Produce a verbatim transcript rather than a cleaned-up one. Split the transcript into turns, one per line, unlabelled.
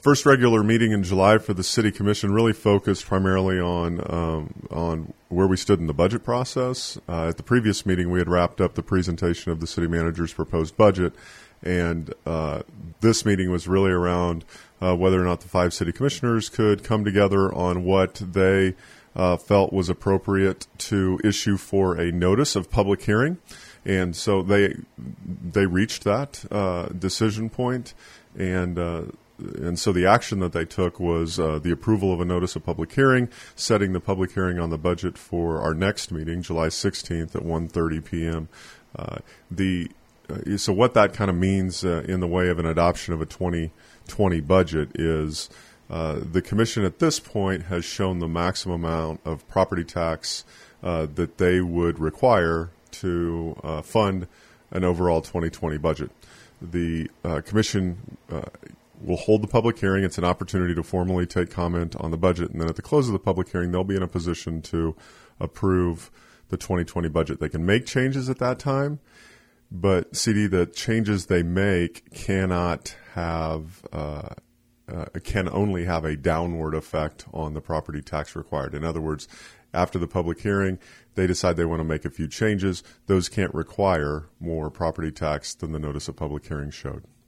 first regular meeting in July for the City Commission really focused primarily on um, on where we stood in the budget process. Uh, at the previous meeting, we had wrapped up the presentation of the city manager's proposed budget, and uh, this meeting was really around uh, whether or not the five city commissioners could come together on what they uh, felt was appropriate to issue for a notice of public hearing. And so they they reached that uh, decision point, and uh, and so the action that they took was uh, the approval of a notice of public hearing, setting the public hearing on the budget for our next meeting, July sixteenth at one thirty p.m. Uh, the uh, so what that kind of means uh, in the way of an adoption of a twenty twenty budget is uh, the commission at this point has shown the maximum amount of property tax uh, that they would require to uh, fund an overall twenty twenty budget. The uh, commission uh, will hold the public hearing. It's an opportunity to formally take comment on the budget, and then at the close of the public hearing, they'll be in a position to approve the twenty twenty budget. They can make changes at that time, but C D, the changes they make cannot have uh, uh, can only have a downward effect on the property tax required. In other words, after the public hearing, they decide they want to make a few changes. Those can't require more property tax than the notice of public hearing showed.